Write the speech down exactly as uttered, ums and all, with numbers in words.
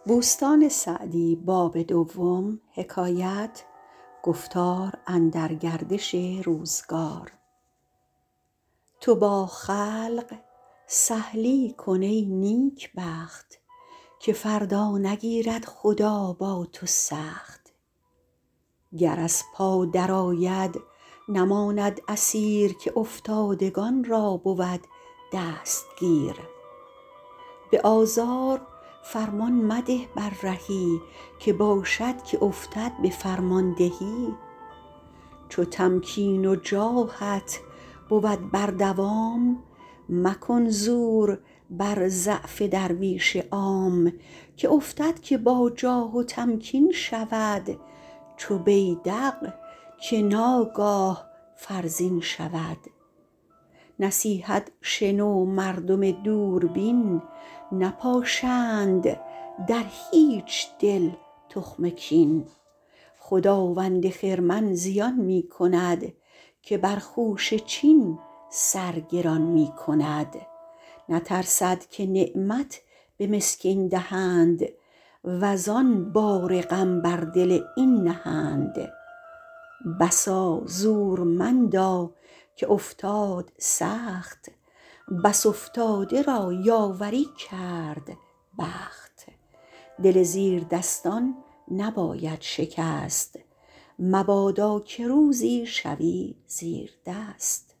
تو با خلق سهلی کن ای نیکبخت که فردا نگیرد خدا با تو سخت گر از پا در آید نماند اسیر که افتادگان را بود دستگیر به آزار فرمان مده بر رهی که باشد که افتد به فرماندهی چو تمکین و جاهت بود بر دوام مکن زور بر ضعف درویش عام که افتد که با جاه و تمکین شود چو بیدق که ناگاه فرزین شود نصیحت شنو مردم دوربین نپاشند در هیچ دل تخم کین خداوند خرمن زیان می کند که بر خوشه چین سر گران می کند نترسد که نعمت به مسکین دهند وزان بار غم بر دل این نهند بسا زورمندا که افتاد سخت بس افتاده را یاوری کرد بخت دل زیردستان نباید شکست مبادا که روزی شوی زیردست